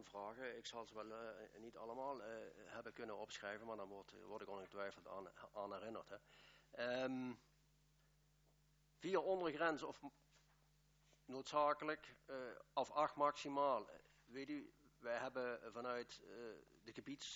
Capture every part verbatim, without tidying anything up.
aanvragen. Ik zal ze wel uh, niet allemaal uh, hebben kunnen opschrijven, maar dan word, word ik ongetwijfeld aan, aan herinnerd. Hè. Um, vier ondergrens of noodzakelijk, uh, of acht maximaal. Weet u, wij hebben vanuit uh, de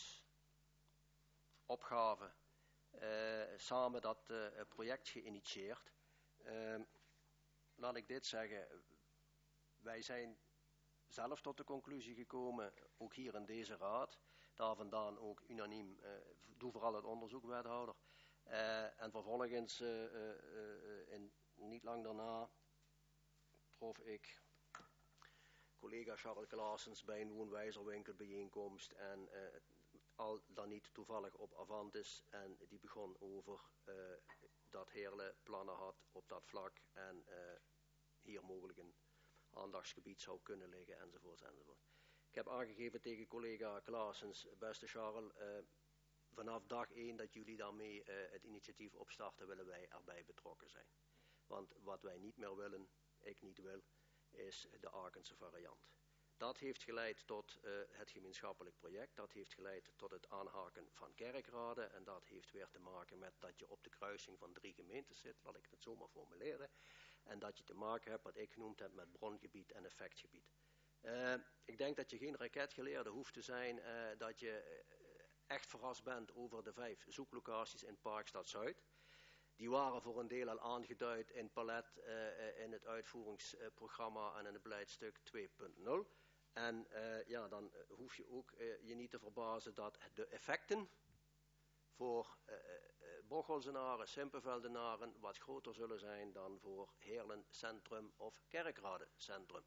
gebiedsopgave uh, samen dat uh, project geïnitieerd. Uh, laat ik dit zeggen, wij zijn zelf tot de conclusie gekomen, ook hier in deze raad, daar vandaan ook unaniem, uh, doe vooral het onderzoek, wethouder. Uh, en vervolgens, uh, uh, uh, in, niet lang daarna, trof ik collega Charles Claessens bij een woonwijzerwinkelbijeenkomst en uh, al dan niet toevallig op Avantis, en die begon over uh, dat Heerlen plannen had op dat vlak en uh, hier mogelijk een aandachtsgebied zou kunnen liggen, enzovoort, enzovoort. Ik heb aangegeven tegen collega Claessens, beste Charles, uh, vanaf dag één dat jullie daarmee uh, het initiatief opstarten, willen wij erbij betrokken zijn. Want wat wij niet meer willen, ik niet wil, is de Akense variant. Dat heeft geleid tot uh, het gemeenschappelijk project, dat heeft geleid tot het aanhaken van kerkraden en dat heeft weer te maken met dat je op de kruising van drie gemeentes zit, laat ik het zo maar formuleren, en dat je te maken hebt, wat ik genoemd heb, met brongebied en effectgebied. Uh, ik denk dat je geen raketgeleerde hoeft te zijn, uh, dat je uh, echt verrast bent over de vijf zoeklocaties in Parkstad Zuid. Die waren voor een deel al aangeduid in palet, uh, in het uitvoeringsprogramma en in het beleidstuk twee punt nul. En uh, ja, dan hoef je ook uh, je niet te verbazen dat de effecten voor uh, uh, Bochelzenaren, Simpeveldenaren wat groter zullen zijn dan voor Heerlen Centrum of Kerkrade Centrum.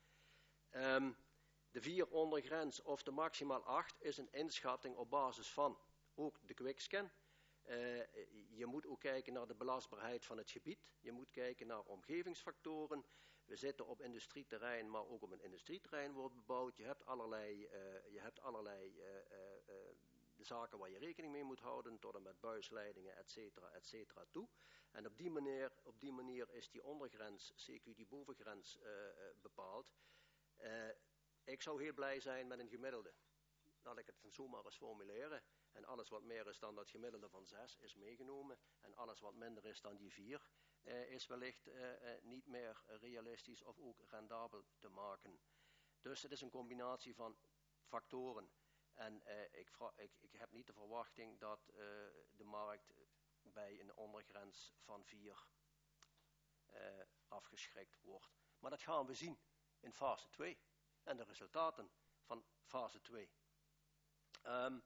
Um, de vier ondergrens of de maximaal acht is een inschatting op basis van ook de quickscan. Uh, je moet ook kijken naar de belastbaarheid van het gebied. Je moet kijken naar omgevingsfactoren. We zitten op industrieterrein, maar ook op een industrieterrein wordt bebouwd. Je hebt allerlei, uh, je hebt allerlei uh, uh, uh, zaken waar je rekening mee moet houden, tot en met buisleidingen, et cetera, et cetera toe. En op die manier, op die manier is die ondergrens, C Q die bovengrens, uh, uh, bepaald. Uh, ik zou heel blij zijn met een gemiddelde. Laat ik het zo maar eens formuleren. En alles wat meer is dan dat gemiddelde van zes is meegenomen. En alles wat minder is dan die vier uh, is wellicht uh, uh, niet meer realistisch of ook rendabel te maken. Dus het is een combinatie van factoren. En uh, ik, ik, ik heb niet de verwachting dat uh, de markt bij een ondergrens van vier uh, afgeschrikt wordt. Maar dat gaan we zien in fase twee. En de resultaten van fase twee. Um,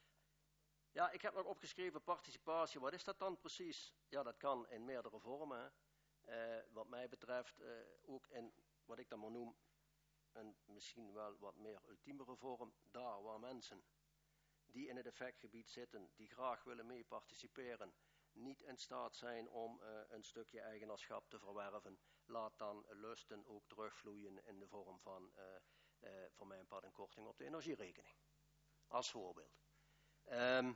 ja, ik heb nog opgeschreven participatie. Wat is dat dan precies? Ja, dat kan in meerdere vormen. Uh, wat mij betreft uh, ook in wat ik dan maar noem een misschien wel wat meer ultiemere vorm. Daar waar mensen die in het effectgebied zitten, die graag willen mee participeren, niet in staat zijn om uh, een stukje eigenaarschap te verwerven, laat dan lusten ook terugvloeien in de vorm van uh, uh, voor mijn part een korting op de energierekening. Als voorbeeld. Um,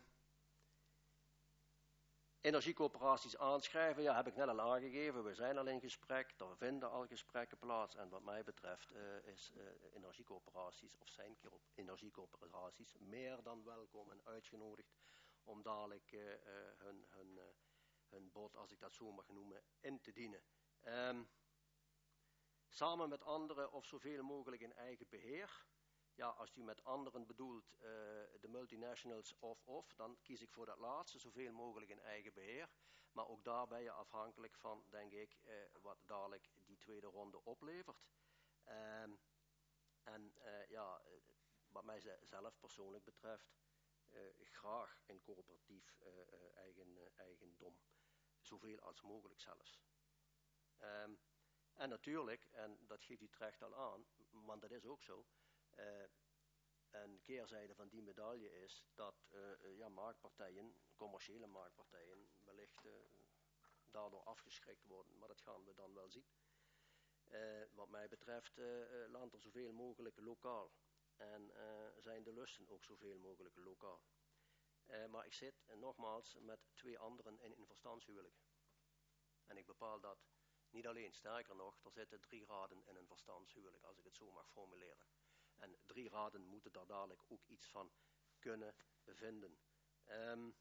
energiecoöperaties aanschrijven, ja, heb ik net al aangegeven. We zijn al in gesprek, er vinden al gesprekken plaats. En wat mij betreft uh, is uh, energiecoöperaties of zijn energiecoöperaties meer dan welkom en uitgenodigd om dadelijk uh, uh, hun, hun, uh, hun bod, als ik dat zo mag noemen, in te dienen. Um, samen met anderen of zoveel mogelijk in eigen beheer. Ja, als u met anderen bedoelt uh, de multinationals of-of, dan kies ik voor dat laatste, zoveel mogelijk in eigen beheer. Maar ook daar ben je afhankelijk van, denk ik, uh, wat dadelijk die tweede ronde oplevert. Um, en uh, ja, wat mij zelf persoonlijk betreft, uh, graag in coöperatief uh, uh, eigen, uh, eigendom. Zoveel als mogelijk zelfs. Um, en natuurlijk, en dat geeft u terecht al aan, want dat is ook zo. Uh, een keerzijde van die medaille is dat uh, ja, marktpartijen, commerciële marktpartijen, wellicht uh, daardoor afgeschrikt worden. Maar dat gaan we dan wel zien. Uh, wat mij betreft uh, landt er zoveel mogelijk lokaal. En uh, zijn de lusten ook zoveel mogelijk lokaal. Uh, maar ik zit uh, nogmaals met twee anderen in een verstandshuwelijk. En ik bepaal dat niet alleen, sterker nog, er zitten drie raden in een verstandshuwelijk, als ik het zo mag formuleren. En drie raden moeten daar dadelijk ook iets van kunnen vinden. Um,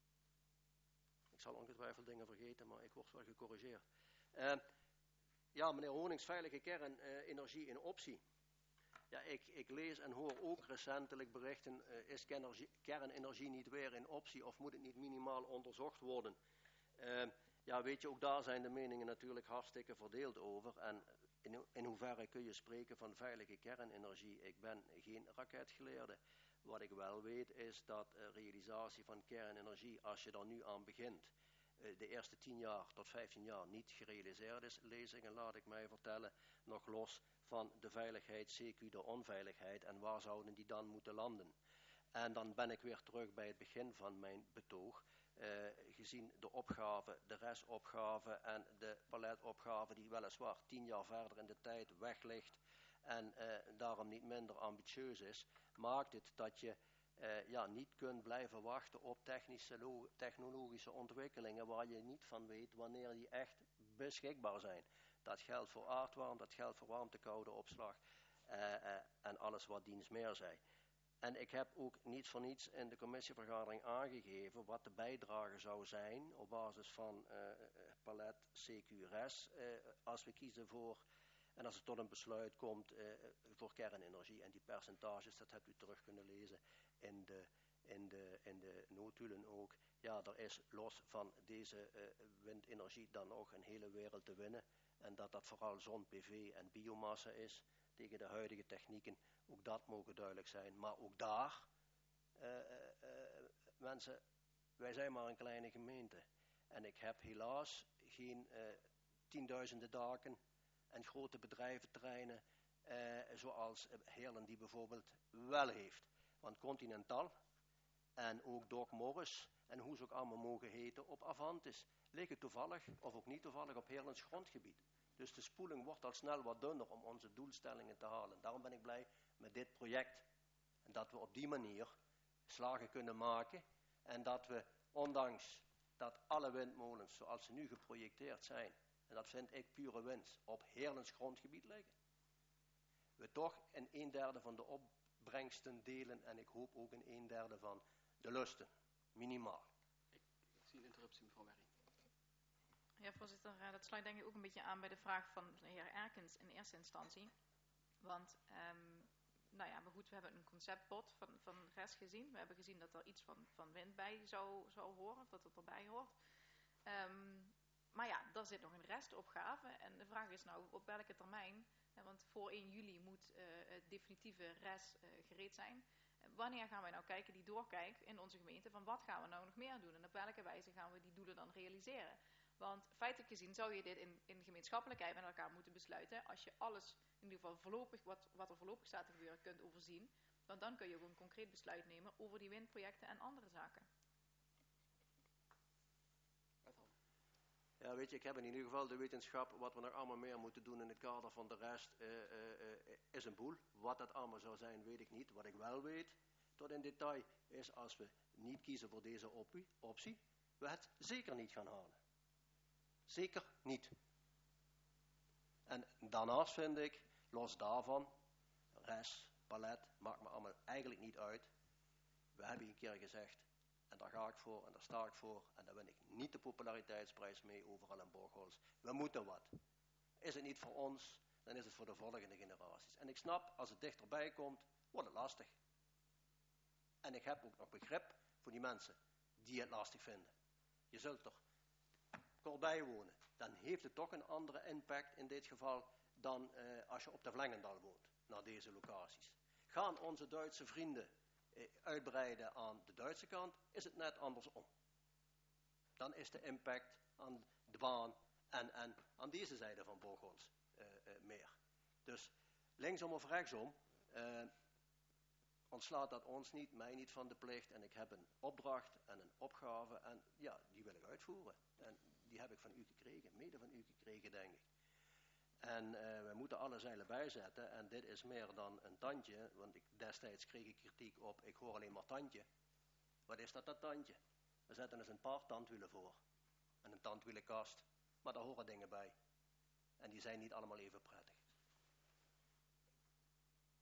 ik zal ongetwijfeld dingen vergeten, maar ik word wel gecorrigeerd. Uh, ja, meneer Honings, veilige kernenergie in optie. Ja, ik, ik lees en hoor ook recentelijk berichten, uh, is kernenergie, kernenergie niet weer in optie of moet het niet minimaal onderzocht worden? Uh, ja, weet je, ook daar zijn de meningen natuurlijk hartstikke verdeeld over. En in, in hoeverre kun je spreken van veilige kernenergie? Ik ben geen raketgeleerde. Wat ik wel weet is dat uh, realisatie van kernenergie, als je er nu aan begint, uh, de eerste tien jaar tot vijftien jaar niet gerealiseerd is. Lezingen, laat ik mij vertellen, nog los van de veiligheid, C Q de onveiligheid. En waar zouden die dan moeten landen? En dan ben ik weer terug bij het begin van mijn betoog. Uh, gezien de opgave, de restopgave en de paletopgave die weliswaar tien jaar verder in de tijd weg ligt en uh, daarom niet minder ambitieus is, maakt het dat je uh, ja, niet kunt blijven wachten op technische, technologische ontwikkelingen waar je niet van weet wanneer die echt beschikbaar zijn. Dat geldt voor aardwarmte, dat geldt voor warmtekoude opslag uh, uh, en alles wat diens meer zij. En ik heb ook niet voor niets in de commissievergadering aangegeven wat de bijdrage zou zijn op basis van uh, palet C Q R S uh, als we kiezen voor, en als het tot een besluit komt uh, voor kernenergie. En die percentages, dat hebt u terug kunnen lezen in de, in de, in de notulen ook. Ja, er is los van deze uh, windenergie dan nog een hele wereld te winnen. En dat dat vooral zon-P V en biomassa is tegen de huidige technieken. Ook dat mogen duidelijk zijn. Maar ook daar, uh, uh, uh, mensen, wij zijn maar een kleine gemeente. En ik heb helaas geen uh, tienduizenden daken en grote bedrijventerreinen uh, zoals Heerlen die bijvoorbeeld wel heeft. Want Continental en ook Doc Morris en hoe ze ook allemaal mogen heten op Avantis liggen toevallig of ook niet toevallig op Heerlens grondgebied. Dus de spoeling wordt al snel wat dunner om onze doelstellingen te halen. Daarom ben ik blij met dit project. En dat we op die manier slagen kunnen maken. En dat we, ondanks dat alle windmolens zoals ze nu geprojecteerd zijn, en dat vind ik pure winst, op Heerlens grondgebied liggen, we toch in een derde van de opbrengsten delen en ik hoop ook in een derde van de lusten. Minimaal. Ik, ik zie een interruptie, mevrouw Werring. Ja, voorzitter, dat sluit denk ik ook een beetje aan bij de vraag van de heer Erkens in eerste instantie. Want, um, nou ja, maar goed, we hebben een conceptpot van, van R E S gezien. We hebben gezien dat er iets van, van wind bij zou, zou horen, of dat het erbij hoort. Um, maar ja, daar zit nog een restopgave. En de vraag is nou, op welke termijn? Hè, want voor één juli moet uh, het definitieve R E S uh, gereed zijn. Wanneer gaan wij nou kijken, die doorkijk in onze gemeente, van wat gaan we nou nog meer doen? En op welke wijze gaan we die doelen dan realiseren? Want feitelijk gezien zou je dit in, in gemeenschappelijkheid met elkaar moeten besluiten. Als je alles, in ieder geval voorlopig, wat, wat er voorlopig staat te gebeuren, kunt overzien. Want dan kun je ook een concreet besluit nemen over die windprojecten en andere zaken. Ja, weet je, ik heb in ieder geval de wetenschap, wat we nog allemaal meer moeten doen in het kader van de rest, uh, uh, uh, is een boel. Wat dat allemaal zou zijn, weet ik niet. Wat ik wel weet, tot in detail, is als we niet kiezen voor deze optie, optie we het zeker niet gaan halen. Zeker niet. En daarnaast vind ik, los daarvan, rest, palet, maakt me allemaal eigenlijk niet uit. We hebben een keer gezegd, en daar ga ik voor en daar sta ik voor, en daar win ik niet de populariteitsprijs mee overal in Borgholz. We moeten wat. Is het niet voor ons, dan is het voor de volgende generaties. En ik snap, als het dichterbij komt, wordt het lastig. En ik heb ook nog begrip voor die mensen die het lastig vinden. Je zult toch kortbij wonen, dan heeft het toch een andere impact in dit geval dan uh, als je op de Vlengendal woont, naar deze locaties. Gaan onze Duitse vrienden uh, uitbreiden aan de Duitse kant, is het net andersom. Dan is de impact aan de baan en, en aan deze zijde van Borgholz uh, uh, meer. Dus linksom of rechtsom, uh, ontslaat dat ons niet, mij niet van de plicht. En ik heb een opdracht en een opgave en ja, die wil ik uitvoeren. En die heb ik van u gekregen, mede van u gekregen, denk ik. En uh, we moeten alle zeilen bijzetten. En dit is meer dan een tandje, want ik, destijds kreeg ik kritiek op, ik hoor alleen maar tandje. Wat is dat, dat tandje? We zetten dus een paar tandwielen voor. En een tandwielenkast. Maar daar horen dingen bij. En die zijn niet allemaal even prettig. Tot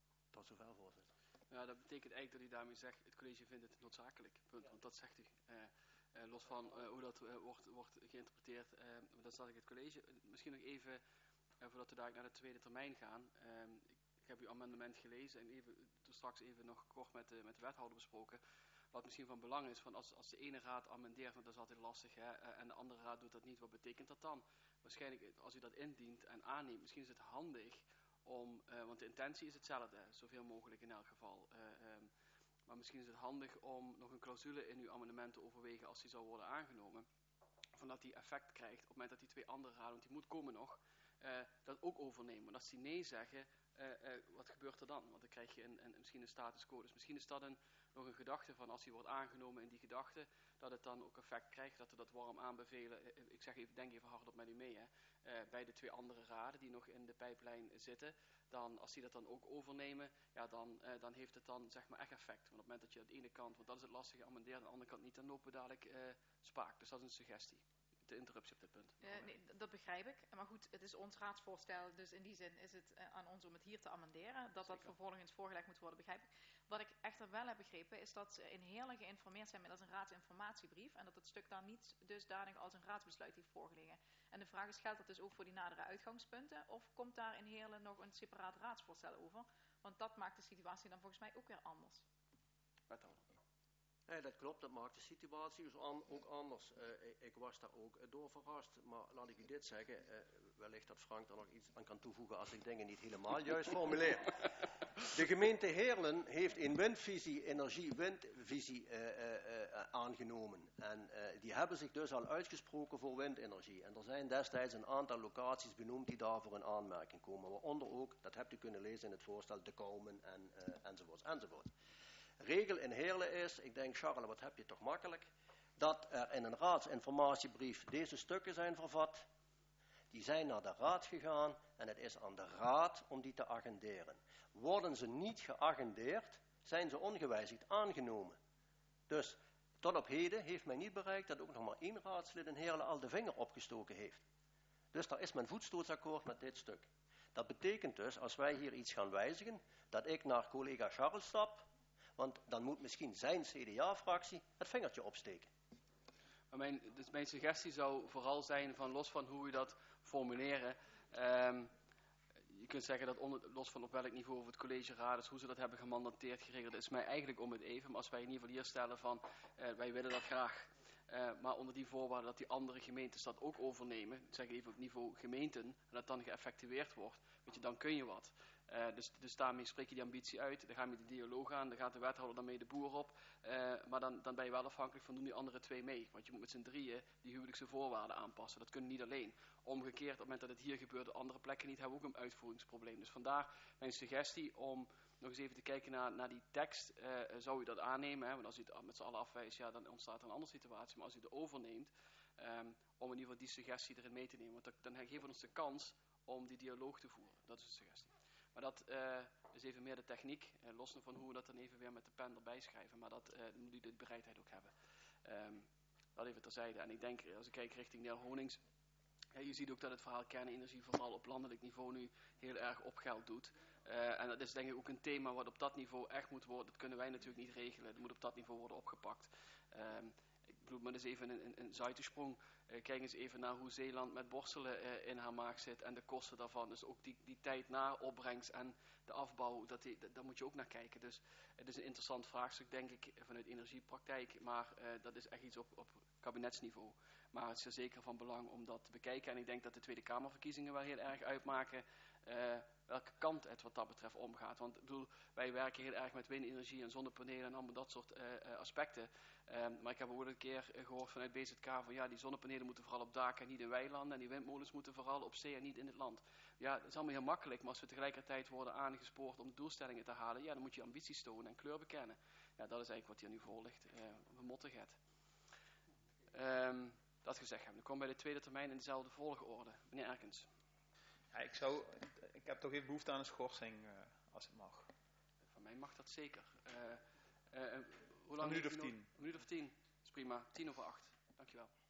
tot zover, voorzitter. Ja, dat betekent eigenlijk dat u daarmee zegt, het college vindt het noodzakelijk, punt, want dat zegt u. Uh, uh, los van uh, hoe dat uh, wordt, wordt geïnterpreteerd, uh, dan zat ik het college. Uh, misschien nog even, uh, voordat we daar naar de tweede termijn gaan. Uh, ik, ik heb uw amendement gelezen en even, toen straks even nog kort met de, met de wethouder besproken. Wat misschien van belang is, van als, als de ene raad amendeert, want dat is altijd lastig, hè, uh, en de andere raad doet dat niet, wat betekent dat dan? Waarschijnlijk, als u dat indient en aanneemt, misschien is het handig om, uh, want de intentie is hetzelfde, zoveel mogelijk in elk geval. Uh, um, maar misschien is het handig om nog een clausule in uw amendement te overwegen als die zou worden aangenomen. Van dat die effect krijgt op het moment dat die twee andere raden, want die moet komen nog, uh, dat ook overnemen. Want als die nee zeggen, uh, uh, wat gebeurt er dan? Want dan krijg je een, een, misschien een status quo. Dus misschien is dat een, nog een gedachte van als die wordt aangenomen in die gedachte, dat het dan ook effect krijgt, dat we dat warm aanbevelen. Uh, ik zeg even, denk even hardop met u mee, hè. Uh, bij de twee andere raden die nog in de pijplijn zitten, dan als die dat dan ook overnemen, ja, dan, uh, dan heeft het dan zeg maar echt effect. Want op het moment dat je aan de ene kant, want dat is het lastige, amendeert, aan de andere kant niet, dan lopen we dadelijk uh, spaak. Dus dat is een suggestie. De interruptie op dit punt. Uh, nee, dat begrijp ik. Maar goed, het is ons raadsvoorstel, dus in die zin is het uh, aan ons om het hier te amenderen. Dat Zeker. Dat vervolgens voorgelegd moet worden, begrijp ik. Wat ik echter wel heb begrepen, is dat ze in Heerlen geïnformeerd zijn middels een raadsinformatiebrief. En dat het stuk daar niet dusdanig als een raadsbesluit heeft voorgelegen. En de vraag is, geldt dat dus ook voor die nadere uitgangspunten? Of komt daar in Heerlen nog een separaat raadsvoorstel over? Want dat maakt de situatie dan volgens mij ook weer anders. Wethouder. Ja, dat klopt, dat maakt de situatie dus an, ook anders. Uh, ik, ik was daar ook uh, door verrast, maar laat ik u dit zeggen, uh, wellicht dat Frank er nog iets aan kan toevoegen als ik dingen niet helemaal juist formuleer. De gemeente Heerlen heeft een windvisie, energie-windvisie uh, uh, uh, aangenomen. En uh, die hebben zich dus al uitgesproken voor windenergie. En er zijn destijds een aantal locaties benoemd die daarvoor in aanmerking komen. Waaronder ook, dat hebt u kunnen lezen in het voorstel, De Koumen en, uh, enzovoorts enzovoort. Regel in Heerlen is, ik denk Charles, wat heb je toch makkelijk, dat er in een raadsinformatiebrief deze stukken zijn vervat. Die zijn naar de raad gegaan en het is aan de raad om die te agenderen. Worden ze niet geagendeerd, zijn ze ongewijzigd aangenomen. Dus tot op heden heeft men niet bereikt dat ook nog maar één raadslid in Heerlen al de vinger opgestoken heeft. Dus daar is men voetstootsakkoord met dit stuk. Dat betekent dus, als wij hier iets gaan wijzigen, dat ik naar collega Charles stap, want dan moet misschien zijn C D A-fractie het vingertje opsteken. Maar mijn, dus mijn suggestie zou vooral zijn, van los van hoe u dat formuleren. Um, je kunt zeggen dat onder, los van op welk niveau of het college raad is, hoe ze dat hebben gemandateerd, geregeld, is mij eigenlijk om het even. Maar als wij in ieder geval hier stellen van, uh, wij willen dat graag. Uh, maar onder die voorwaarde dat die andere gemeentes dat ook overnemen, ik zeg even op niveau gemeenten, en dat dan geëffectueerd wordt, weet je, dan kun je wat. Uh, dus, dus daarmee spreek je die ambitie uit, dan gaan we de dialoog aan, dan gaat de wethouder daarmee de boer op, uh, maar dan, dan ben je wel afhankelijk van doen die andere twee mee. Want je moet met z'n drieën die huwelijkse voorwaarden aanpassen, dat kunnen niet alleen. Omgekeerd, op het moment dat het hier gebeurt, op andere plekken niet, hebben we ook een uitvoeringsprobleem. Dus vandaar mijn suggestie om nog eens even te kijken naar, naar die tekst. Uh, zou u dat aannemen? Hè? Want als u het met z'n allen afwijst, ja, dan ontstaat er een andere situatie. Maar als u het overneemt, um, om in ieder geval die suggestie erin mee te nemen. Want dan, dan geven we ons de kans om die dialoog te voeren. Dat is de suggestie. Maar dat uh, is even meer de techniek. Uh, los van hoe we dat dan even weer met de pen erbij schrijven. Maar dat uh, moet u de bereidheid ook hebben. Um, dat even terzijde. En ik denk, als ik kijk richting de heer Honings. Ja, je ziet ook dat het verhaal kernenergie vooral op landelijk niveau nu heel erg op geld doet. Uh, en dat is denk ik ook een thema wat op dat niveau echt moet worden. Dat kunnen wij natuurlijk niet regelen. Het moet op dat niveau worden opgepakt. Um, ik bedoel, maar dat is even een, een, een zijtesprong. Uh, kijk eens even naar hoe Zeeland met borstelen uh, in haar maag zit en de kosten daarvan. Dus ook die, die tijd na opbrengst en de afbouw, dat die, dat, daar moet je ook naar kijken. Dus het is een interessant vraagstuk, denk ik, vanuit energiepraktijk. Maar uh, dat is echt iets op, op kabinetsniveau. Maar het is zeker van belang om dat te bekijken. En ik denk dat de Tweede Kamerverkiezingen wel heel erg uitmaken uh, welke kant het wat dat betreft omgaat. Want ik bedoel, wij werken heel erg met windenergie en zonnepanelen en allemaal dat soort uh, uh, aspecten. Um, maar ik heb ook een keer gehoord vanuit B Z K van ja, die zonnepanelen moeten vooral op daken en niet in weilanden. En die windmolens moeten vooral op zee en niet in het land. Ja, dat is allemaal heel makkelijk. Maar als we tegelijkertijd worden aangespoord om de doelstellingen te halen, ja, dan moet je ambities tonen en kleur bekennen. Ja, dat is eigenlijk wat hier nu voor ligt. Uh, we motten het. Um, dat gezegd hebben. Dan komen we bij de tweede termijn in dezelfde volgorde. Meneer Erkens. Ja, ik, zou, ik heb toch even behoefte aan een schorsing, uh, als het mag. Van mij mag dat zeker. Uh, uh, hoe lang een minuut of tien. Een minuut of tien. Dat is prima. Tien over acht. Dankjewel.